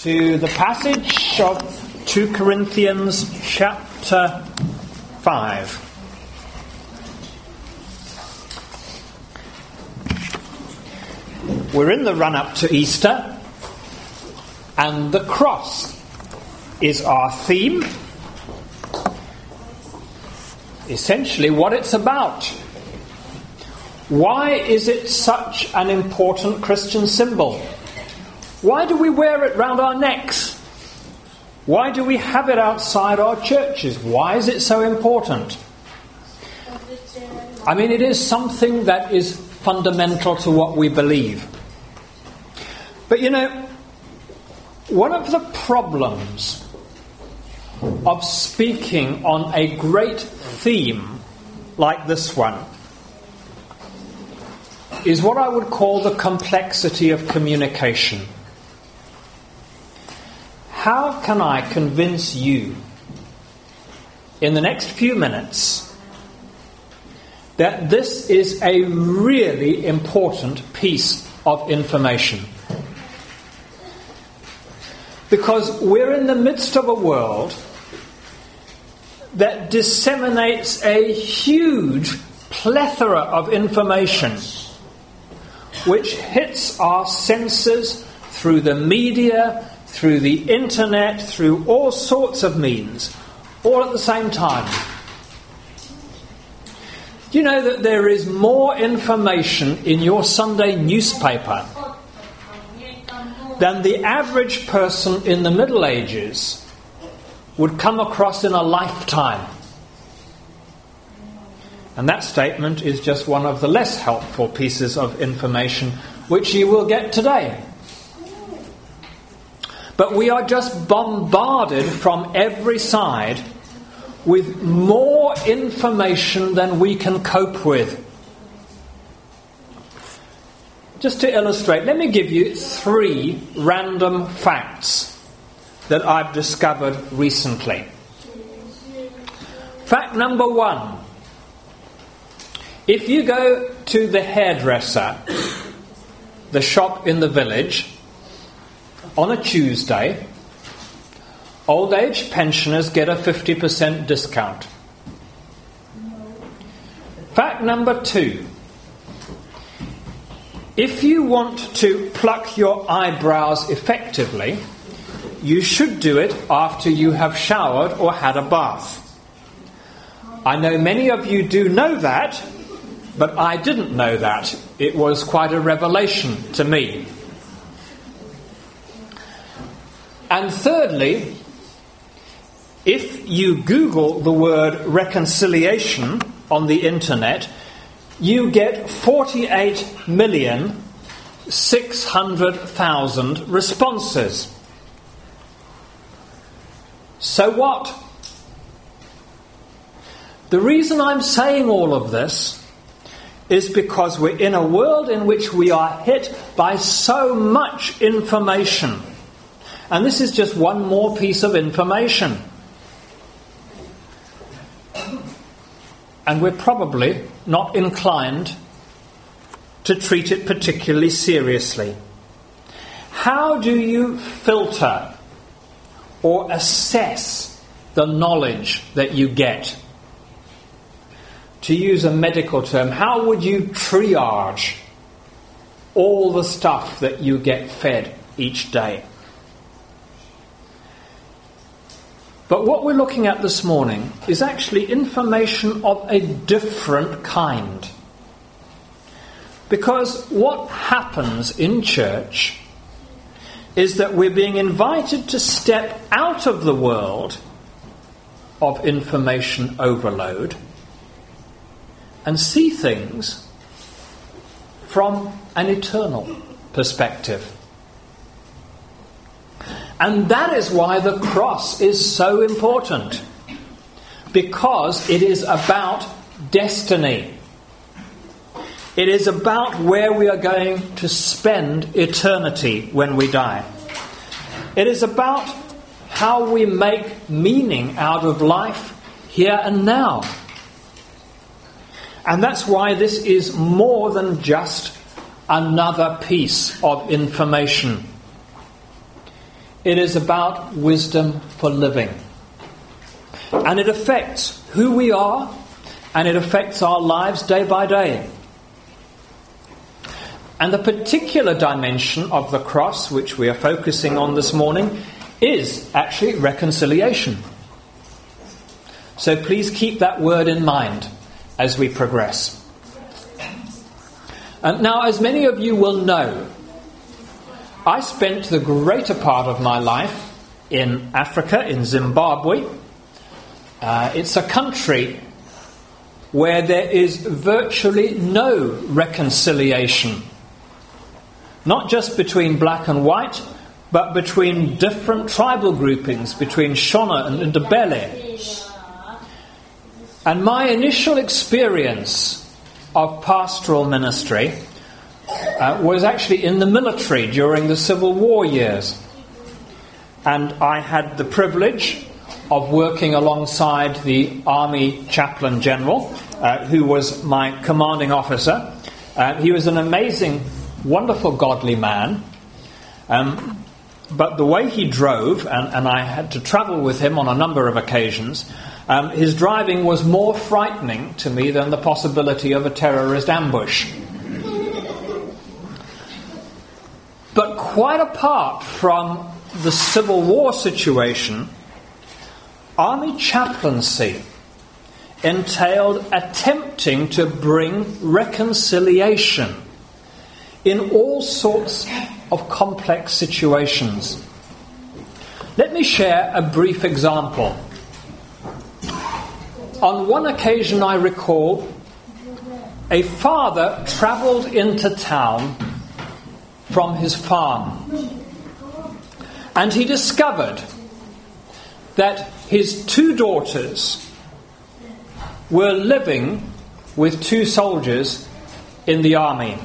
to the passage of 2 Corinthians chapter 5. We're in the run-up to Easter, and the cross is our theme. Essentially what it's about. Why is it such an important Christian symbol? Why do we wear it round our necks? Why do we have it outside our churches? Why is it so important? I mean, it is something that is fundamental to what we believe. But you know, one of the problems of speaking on a great theme like this one is what I would call the complexity of communication. How can I convince you in the next few minutes that this is a really important piece of information? Because we're in the midst of a world that disseminates a huge plethora of information which hits our senses through the media, through the internet, through all sorts of means, all at the same time. Do you know that there is more information in your Sunday newspaper than the average person in the Middle Ages would come across in a lifetime? And that statement is just one of the less helpful pieces of information which you will get today. But we are just bombarded from every side with more information than we can cope with. Just to illustrate, let me give you 3 random facts that I've discovered recently. Fact number 1. If you go to the hairdresser, the shop in the village, on a Tuesday, old age pensioners get a 50% discount. Fact number 2. If you want to pluck your eyebrows effectively, you should do it after you have showered or had a bath. I know many of you do know that, but I didn't know that. It was quite a revelation to me. And thirdly, if you Google the word reconciliation on the internet, you get 48,600,000 responses. So what? The reason I'm saying all of this is because we're in a world in which we are hit by so much information. And this is just one more piece of information. And we're probably not inclined to treat it particularly seriously. How do you filter or assess the knowledge that you get? To use a medical term, how would you triage all the stuff that you get fed each day? But what we're looking at this morning is actually information of a different kind. Because what happens in church is that we're being invited to step out of the world of information overload and see things from an eternal perspective. And that is why the cross is so important. Because it is about destiny. It is about where we are going to spend eternity when we die. It is about how we make meaning out of life here and now. And that's why this is more than just another piece of information. it is about wisdom for living. And it affects who we are, and it affects our lives day by day. And the particular dimension of the cross, which we are focusing on this morning, is actually reconciliation. So please keep that word in mind as we progress. And now, as many of you will know, I spent the greater part of my life in Africa, in Zimbabwe. It's a country where there is virtually no reconciliation. Not just between black and white, but between different tribal groupings, between Shona and Ndebele. And my initial experience of pastoral ministry was actually in the military during the Civil War years. And I had the privilege of working alongside the Army Chaplain General, who was my commanding officer. He was an amazing, wonderful, godly man. But the way he drove, and I had to travel with him on a number of occasions, his driving was more frightening to me than the possibility of a terrorist ambush. But quite apart from the Civil War situation, army chaplaincy entailed attempting to bring reconciliation in all sorts of complex situations. Let me share a brief example. On one occasion, I recall, a father travelled into town from his farm, and he discovered that his two daughters were living with two soldiers in the army.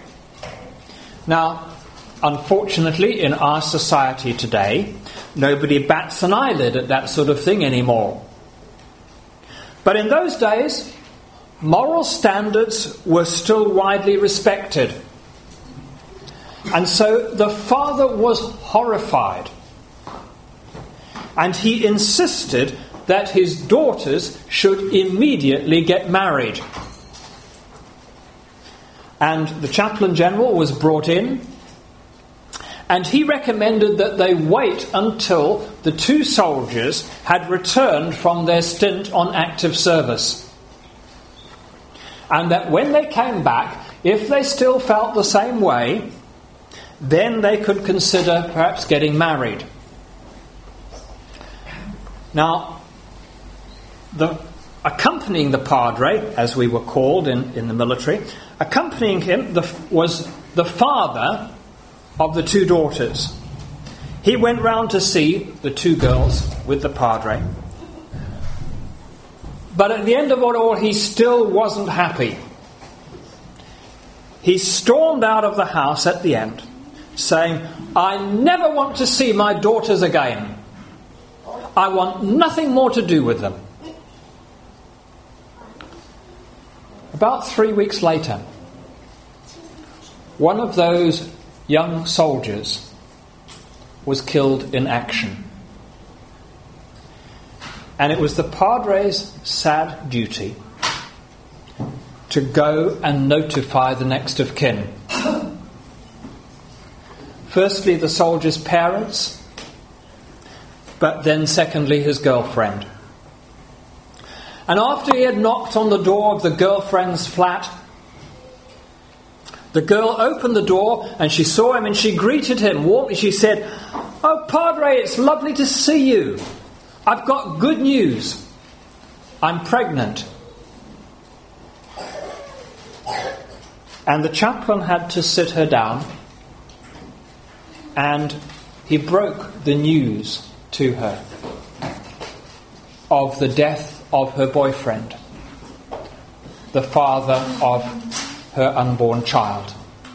Now, unfortunately, in our society today, nobody bats an eyelid at that sort of thing anymore. But in those days, moral standards were still widely respected. And so the father was horrified. And he insisted that his daughters should immediately get married. And the chaplain general was brought in, and he recommended that they wait until the two soldiers had returned from their stint on active service. And that when they came back, if they still felt the same way, then they could consider perhaps getting married. Now, accompanying the padre, as we were called in the military, accompanying him was the father of the two daughters. He went round to see the two girls with the padre. But at the end of it all, he still wasn't happy. He stormed out of the house at the end, saying, "I never want to see my daughters again. I want nothing more to do with them." About 3 weeks later, one of those young soldiers was killed in action. And it was the padre's sad duty to go and notify the next of kin. Firstly, the soldier's parents, but then secondly, his girlfriend. And after he had knocked on the door of the girlfriend's flat, the girl opened the door and she saw him and she greeted him warmly. She said, "Oh, Padre, it's lovely to see you. I've got good news. I'm pregnant." And the chaplain had to sit her down, and he broke the news to her of the death of her boyfriend, the father of her unborn child.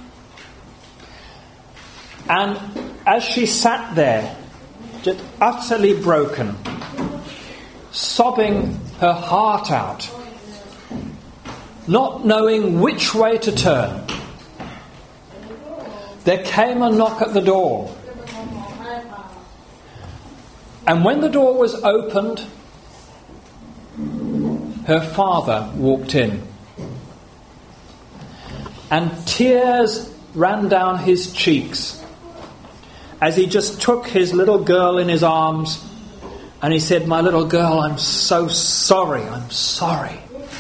And as she sat there, just utterly broken, sobbing her heart out, not knowing which way to turn, there came a knock at the door. And when the door was opened, her father walked in. And tears ran down his cheeks as he just took his little girl in his arms and he said, "My little girl, I'm so sorry, I'm sorry."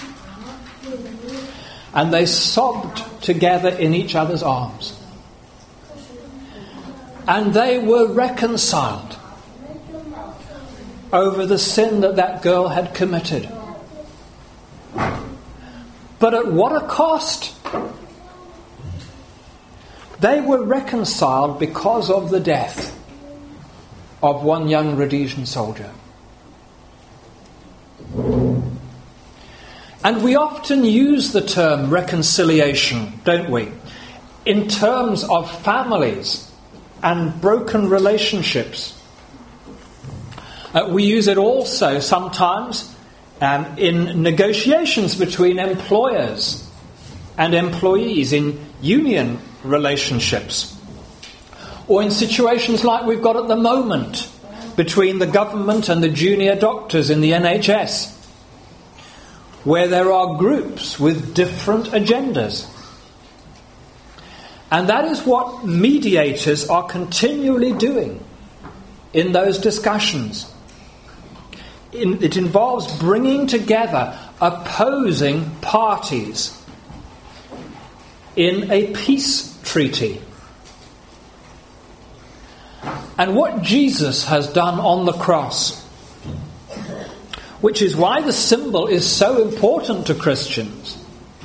And they sobbed together in each other's arms. And they were reconciled over the sin that girl had committed. But at what a cost! They were reconciled because of the death of one young Rhodesian soldier. And we often use the term reconciliation, don't we, in terms of families and broken relationships. We use it also sometimes in negotiations between employers and employees, in union relationships, or in situations like we've got at the moment between the government and the junior doctors in the NHS, where there are groups with different agendas. And that is what mediators are continually doing in those discussions. It involves bringing together opposing parties in a peace treaty. And what Jesus has done on the cross, which is why the symbol is so important to Christians,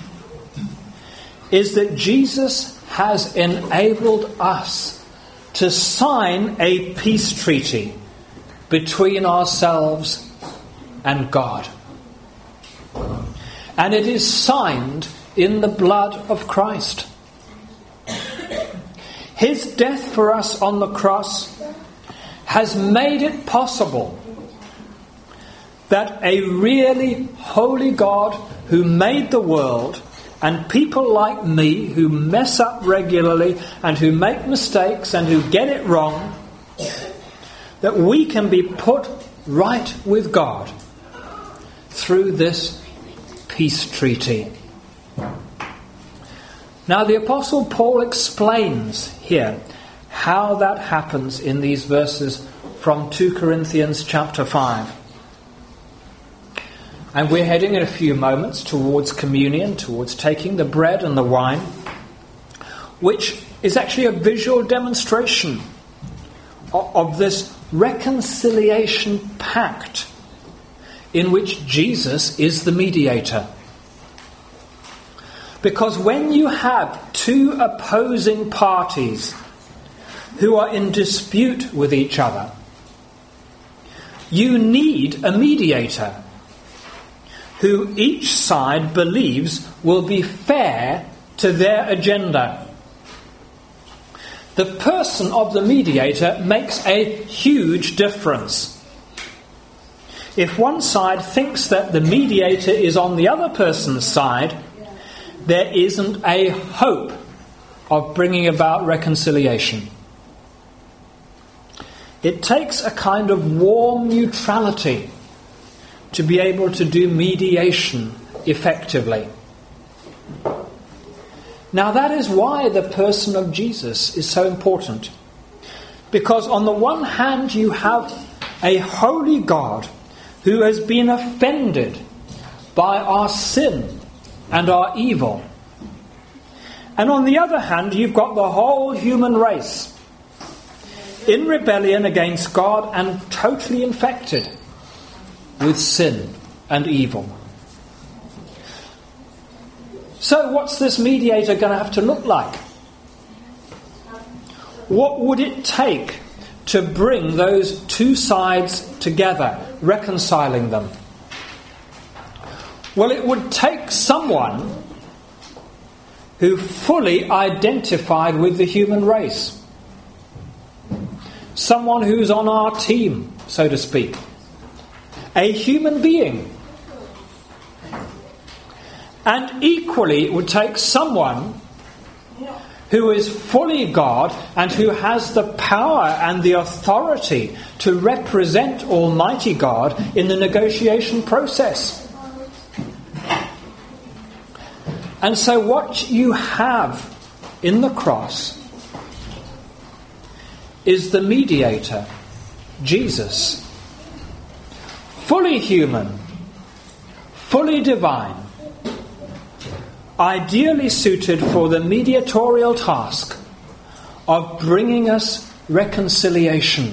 is that Jesus has enabled us to sign a peace treaty between ourselves and God. And it is signed in the blood of Christ. His death for us on the cross has made it possible that a really holy God who made the world, and people like me who mess up regularly and who make mistakes and who get it wrong, that we can be put right with God through this peace treaty. Now the Apostle Paul explains here how that happens in these verses from 2 Corinthians chapter 5. And we're heading in a few moments towards communion, towards taking the bread and the wine, which is actually a visual demonstration of this reconciliation pact in which Jesus is the mediator. Because when you have two opposing parties who are in dispute with each other, you need a mediator who each side believes will be fair to their agenda. The person of the mediator makes a huge difference. If one side thinks that the mediator is on the other person's side, there isn't a hope of bringing about reconciliation. It takes a kind of warm neutrality to be able to do mediation effectively. Now that is why the person of Jesus is so important. Because on the one hand you have a holy God who has been offended by our sin and our evil. And on the other hand you've got the whole human race in rebellion against God and totally infected with sin and evil. So what's this mediator going to have to look like? What would it take to bring those two sides together, reconciling them? Well, it would take someone who fully identified with the human race. Someone who's on our team, so to speak. A human being. And equally it would take someone who is fully God and who has the power and the authority to represent Almighty God in the negotiation process. And so what you have in the cross is the mediator, Jesus, fully human, fully divine, ideally suited for the mediatorial task of bringing us reconciliation.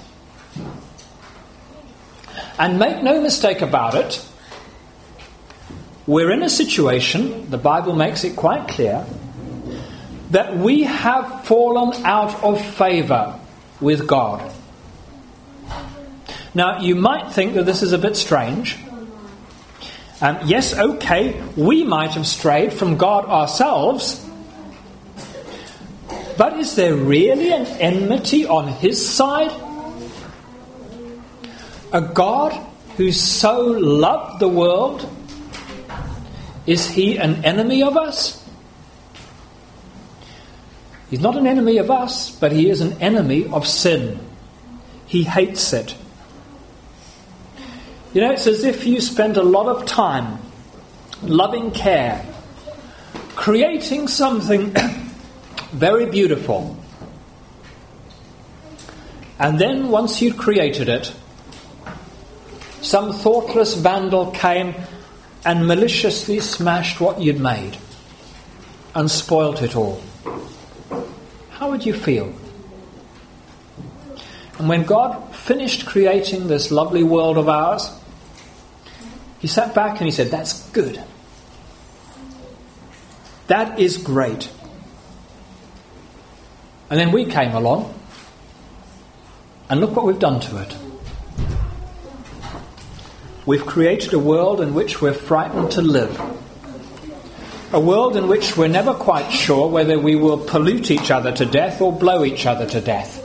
And make no mistake about it, we're in a situation, the Bible makes it quite clear, that we have fallen out of favour with God. Now, you might think that this is a bit strange. Yes, okay, we might have strayed from God ourselves, but is there really an enmity on His side? A God who so loved the world, is He an enemy of us? He's not an enemy of us, but He is an enemy of sin. He hates it. You know, it's as if you spend a lot of time, loving care, creating something very beautiful. And then once you'd created it, some thoughtless vandal came and maliciously smashed what you'd made and spoilt it all. How would you feel? And when God finished creating this lovely world of ours, He sat back and He said, "That's good. That is great." And then we came along, and look what we've done to it. We've created a world in which we're frightened to live. A world in which we're never quite sure whether we will pollute each other to death or blow each other to death.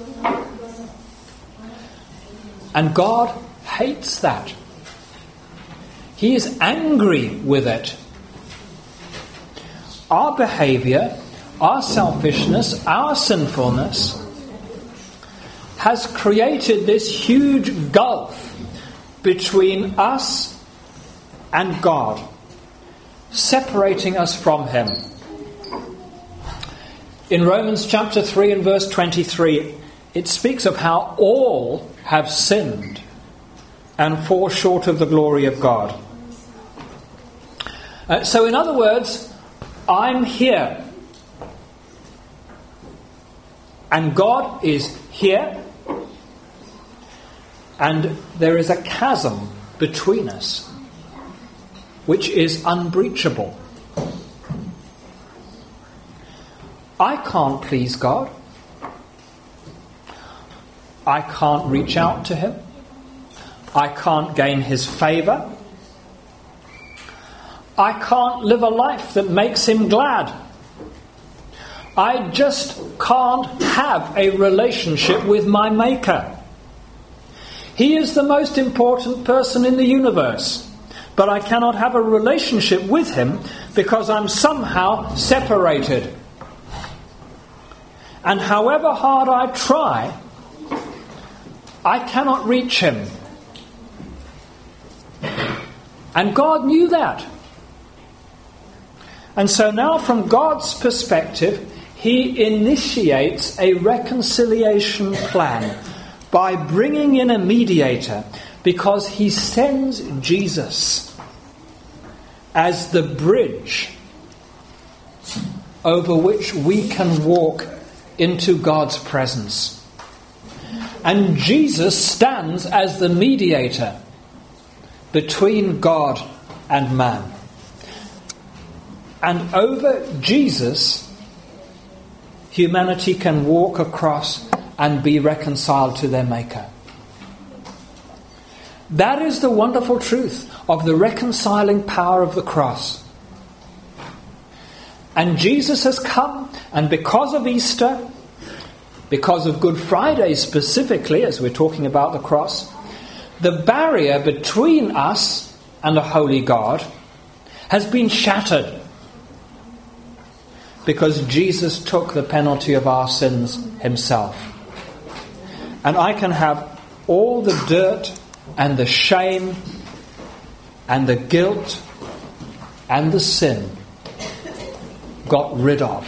And God hates that. He is angry with it. Our behaviour, our selfishness, our sinfulness has created this huge gulf between us and God, separating us from Him. In Romans chapter 3 and verse 23, it speaks of how all have sinned and fall short of the glory of God. So in other words, I'm here and God is here, and there is a chasm between us which is unbreachable. I can't please God. I can't reach out to Him. I can't gain His favour. I can't live a life that makes Him glad. I just can't have a relationship with my Maker. He is the most important person in the universe, but I cannot have a relationship with Him because I'm somehow separated. And however hard I try, I cannot reach Him. And God knew that. And so now from God's perspective, He initiates a reconciliation plan by bringing in a mediator, because He sends Jesus as the bridge over which we can walk into God's presence. And Jesus stands as the mediator between God and man. And over Jesus, humanity can walk across and be reconciled to their Maker. That is the wonderful truth of the reconciling power of the cross. And Jesus has come, and because of Easter, because of Good Friday specifically, as we're talking about the cross, the barrier between us and a holy God has been shattered. because Jesus took the penalty of our sins himself. And I can have all the dirt and the shame and the guilt and the sin got rid of.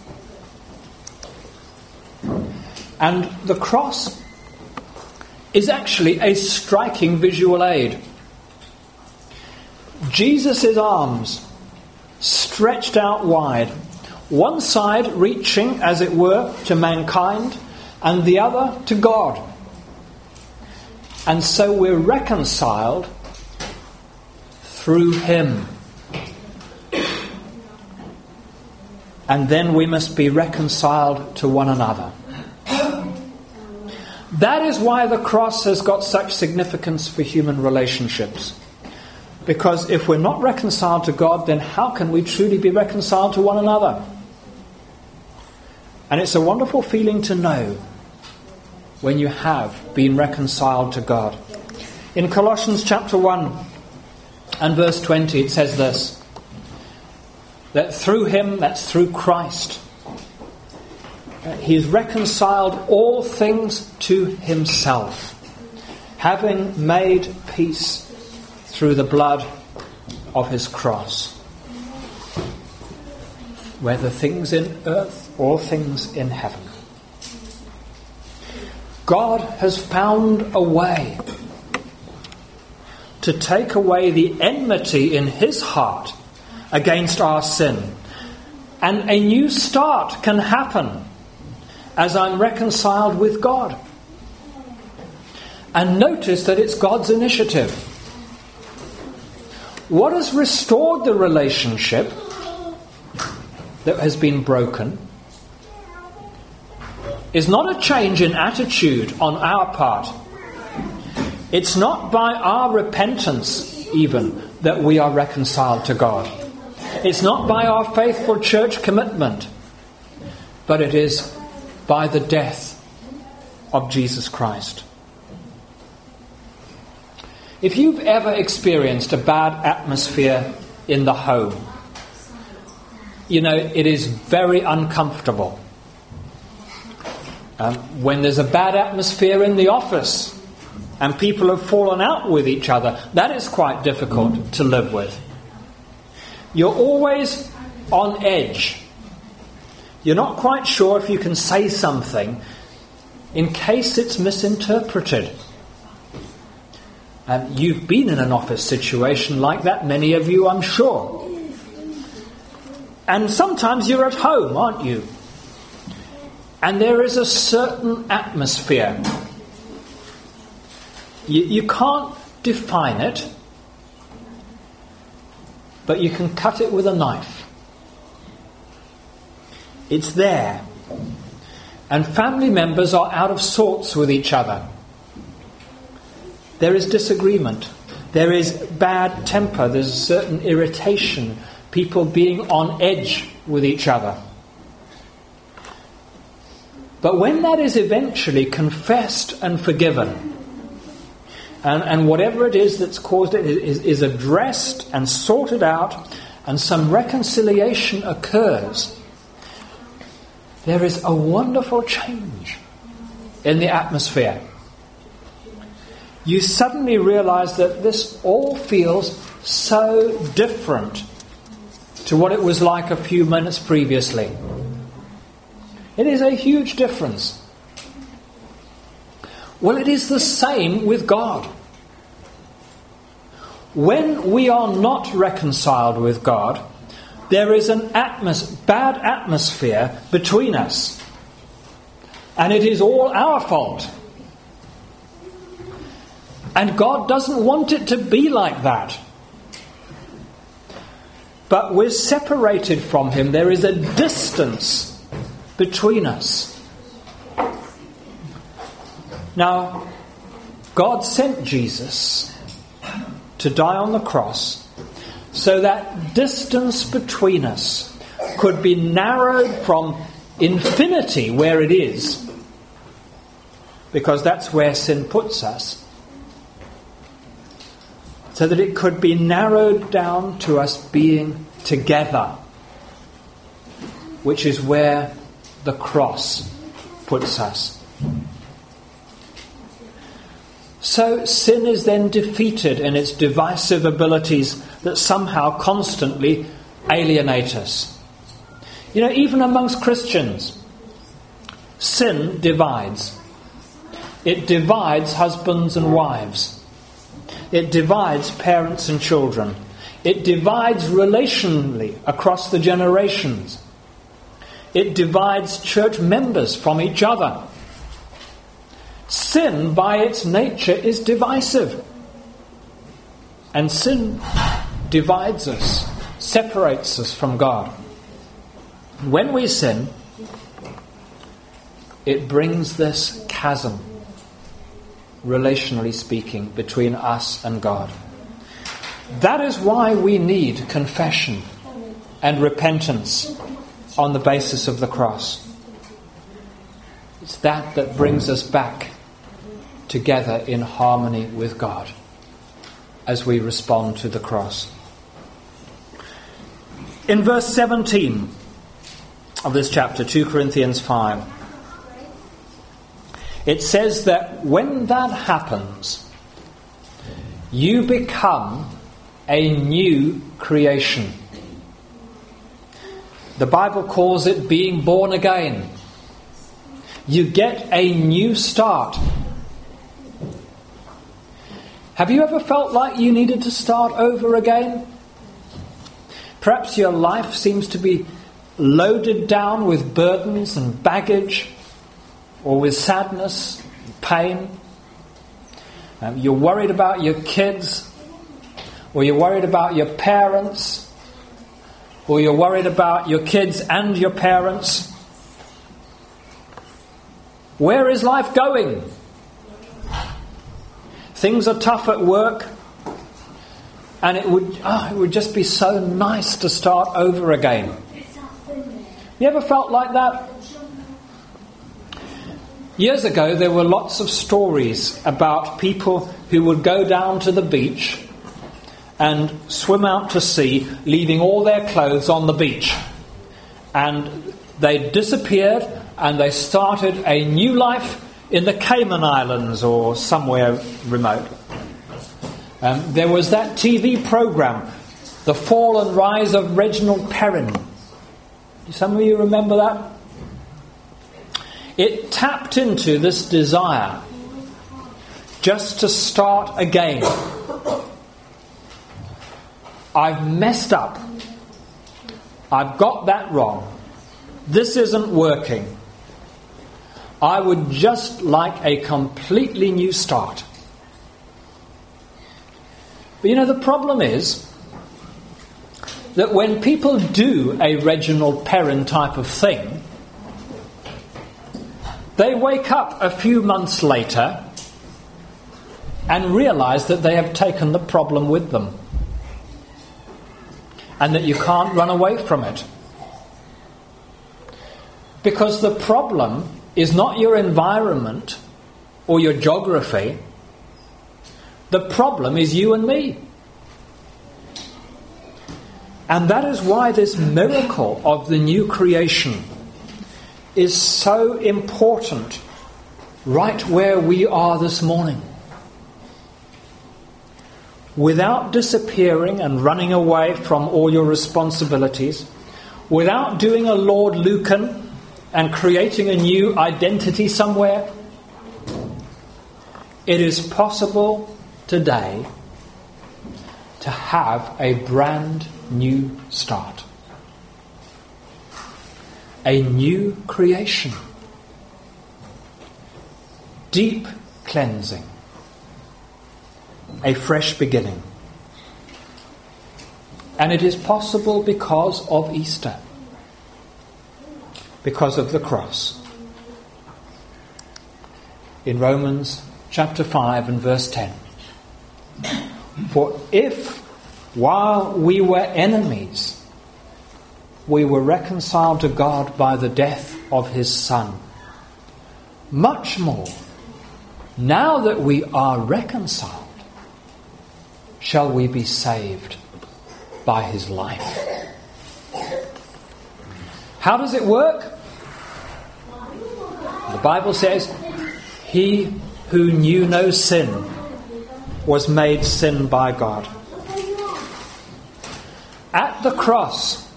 And the cross is actually a striking visual aid. Jesus' arms stretched out wide, one side reaching, as it were, to mankind, and the other to God. And so we're reconciled through him. And then we must be reconciled to one another. That is why the cross has got such significance for human relationships. Because if we're not reconciled to God, then how can we truly be reconciled to one another? And it's a wonderful feeling to know when you have been reconciled to God. In Colossians chapter 1 and verse 20 it says this, that through him, that's through Christ, he's reconciled all things to himself, having made peace through the blood of his cross. Whether things in earth or things in heaven. God has found a way to take away the enmity in his heart against our sin. And a new start can happen as I'm reconciled with God. And notice that it's God's initiative. What has restored the relationship that has been broken is not a change in attitude on our part. It's not by our repentance even that we are reconciled to God. It's not by our faithful church commitment, but it is by the death of Jesus Christ. If you've ever experienced a bad atmosphere in the home, you know, it is very uncomfortable. When there's a bad atmosphere in the office and people have fallen out with each other, that is quite difficult to live with. You're always on edge. You're not quite sure if you can say something in case it's misinterpreted. You've been in an office situation like that, many of you, I'm sure. And sometimes you're at home, aren't you? And there is a certain atmosphere. You can't define it, but you can cut it with a knife. It's there. And family members are out of sorts with each other. There is disagreement. There is bad temper. There's a certain irritation. People being on edge with each other. But when that is eventually confessed and forgiven, and whatever it is that's caused it is addressed and sorted out, and some reconciliation occurs, there is a wonderful change in the atmosphere. You suddenly realize that this all feels so different to what it was like a few minutes previously. It is a huge difference. Well, it is the same with God. When we are not reconciled with God, there is an bad atmosphere between us. And it is all our fault. And God doesn't want it to be like that. But we're separated from him. There is a distance between us. Now, God sent Jesus to die on the cross so that distance between us could be narrowed from infinity, where it is, because that's where sin puts us, so that it could be narrowed down to us being together which is where the cross puts us. So sin is then defeated in its divisive abilities that somehow constantly alienate us. You know, even amongst Christians, sin divides. It divides husbands and wives. It divides parents and children. It divides relationally across the generations. It divides church members from each other. Sin, by its nature, is divisive. And sin divides us, separates us from God. When we sin, it brings this chasm, relationally speaking, between us and God. That is why we need confession and repentance on the basis of the cross. It's that brings us back together in harmony with God as we respond to the cross. In verse 17 of this chapter, 2 Corinthians 5, it says that when that happens, you become a new creation. The Bible calls it being born again. You get a new start. Have you ever felt like you needed to start over again? Perhaps your life seems to be loaded down with burdens and baggage, or with sadness and pain. You're worried about your kids, or you're worried about your parents, or you're worried about your kids and your parents. Where is life going? Things are tough at work, and it would just be so nice to start over again. You ever felt like that? Years ago, there were lots of stories about people who would go down to the beach and swim out to sea, leaving all their clothes on the beach. And they disappeared and they started a new life in the Cayman Islands or somewhere remote. There was that TV program, The Fall and Rise of Reginald Perrin. Do some of you remember that? It tapped into this desire just to start again. I've messed up. I've got that wrong. This isn't working. I would just like a completely new start. But you know, the problem is that when people do a Reginald Perrin type of thing, they wake up a few months later and realise that they have taken the problem with them and that you can't run away from it. Because the problem is not your environment or your geography. The problem is you and me. And that is why this miracle of the new creation is so important right where we are this morning. Without disappearing and running away from all your responsibilities, without doing a Lord Lucan and creating a new identity somewhere, it is possible today to have a brand new start. A new creation. Deep cleansing. A fresh beginning. And it is possible because of Easter. Because of the cross. In Romans chapter 5 and verse 10. For if, while we were enemies, we were reconciled to God by the death of his Son, much more, now that we are reconciled, shall we be saved by his life. How does it work? The Bible says, he who knew no sin was made sin by God. At the cross,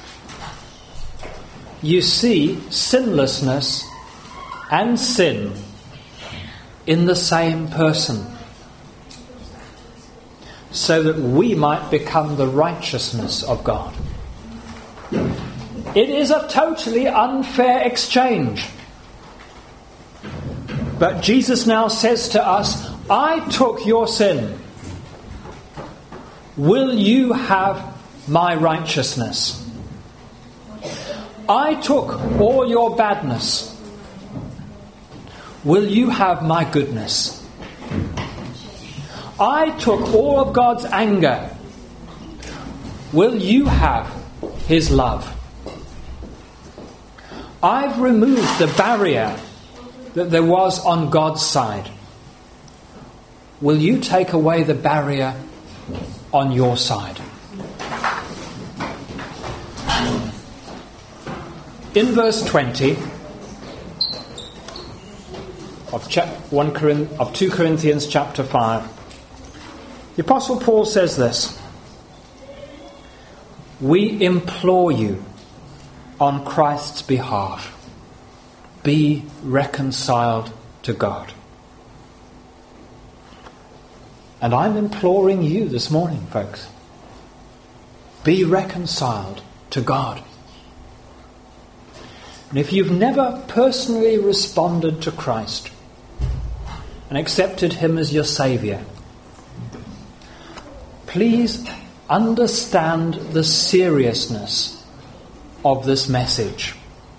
you see sinlessness and sin in the same person, so that we might become the righteousness of God. It is a totally unfair exchange. But Jesus now says to us, I took your sin. Will you have my righteousness? I took all your badness. Will you have my goodness? I took all of God's anger. Will you have his love? I've removed the barrier that there was on God's side. Will you take away the barrier on your side? In verse 20 of 2 Corinthians chapter 5, the Apostle Paul says this: we implore you on Christ's behalf, be reconciled to God. And I'm imploring you this morning, folks, be reconciled to God. And if you've never personally responded to Christ and accepted him as your Saviour, please understand the seriousness of this message.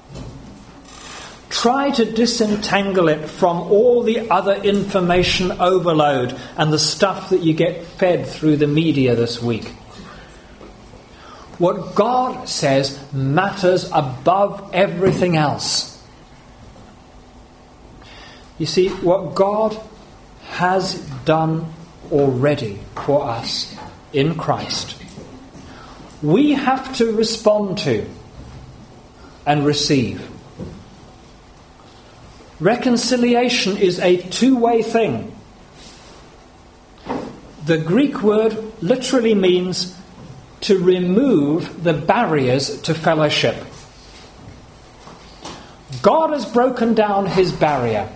Try to disentangle it from all the other information overload and the stuff that you get fed through the media this week. What God says matters above everything else. You see, what God has done already for us in Christ, we have to respond to and receive. Reconciliation is a two-way thing. The Greek word literally means to remove the barriers to fellowship. God has broken down his barrier,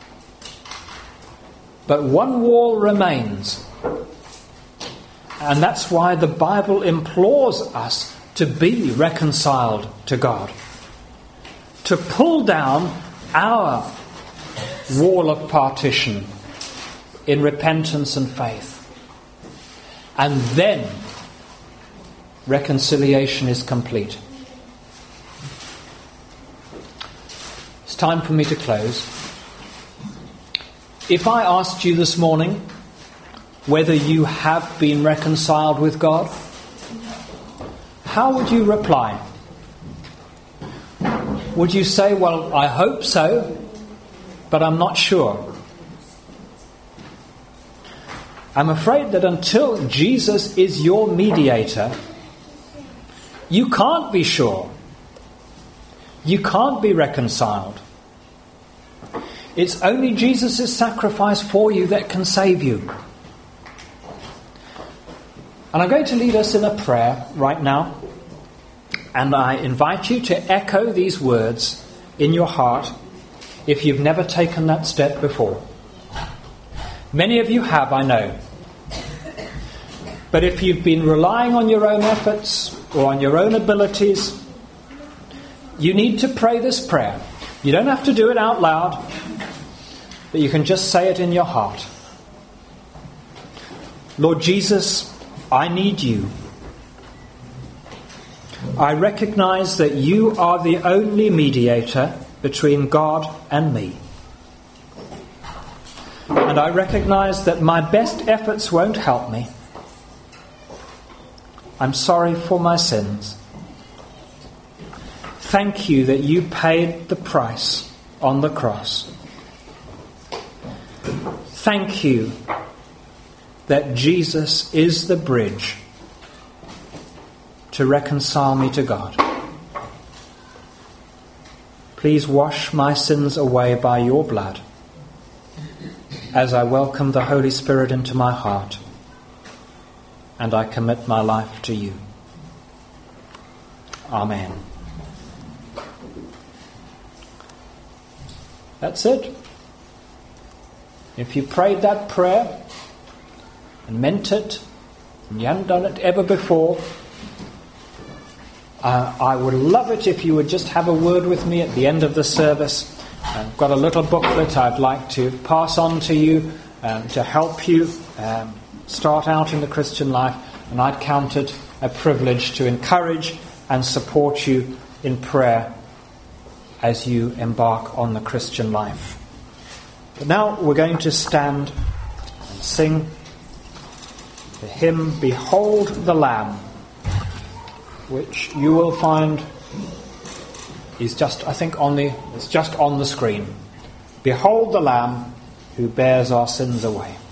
but one wall remains. And that's why the Bible implores us to be reconciled to God, to pull down our wall of partition in repentance and faith. And then reconciliation is complete. It's time for me to close. If I asked you this morning whether you have been reconciled with God, how would you reply? Would you say, well, I hope so, but I'm not sure? I'm afraid that until Jesus is your mediator, you can't be sure. You can't be reconciled. It's only Jesus' sacrifice for you that can save you. And I'm going to lead us in a prayer right now. And I invite you to echo these words in your heart if you've never taken that step before. Many of you have, I know. But if you've been relying on your own efforts or on your own abilities, you need to pray this prayer. You don't have to do it out loud, but you can just say it in your heart. Lord Jesus, I need you. I recognize that you are the only mediator between God and me. And I recognize that my best efforts won't help me. I'm sorry for my sins. Thank you that you paid the price on the cross. Thank you that Jesus is the bridge to reconcile me to God. Please wash my sins away by your blood, as I welcome the Holy Spirit into my heart, and I commit my life to you. Amen. That's it. If you prayed that prayer and meant it, and you hadn't done it ever before, I would love it if you would just have a word with me at the end of the service. I've got a little booklet I'd like to pass on to you to help you start out in the Christian life, and I'd count it a privilege to encourage and support you in prayer as you embark on the Christian life. But now we're going to stand and sing the hymn, Behold the Lamb, which you will find is just, I think, it's just on the screen. Behold the Lamb who bears our sins away.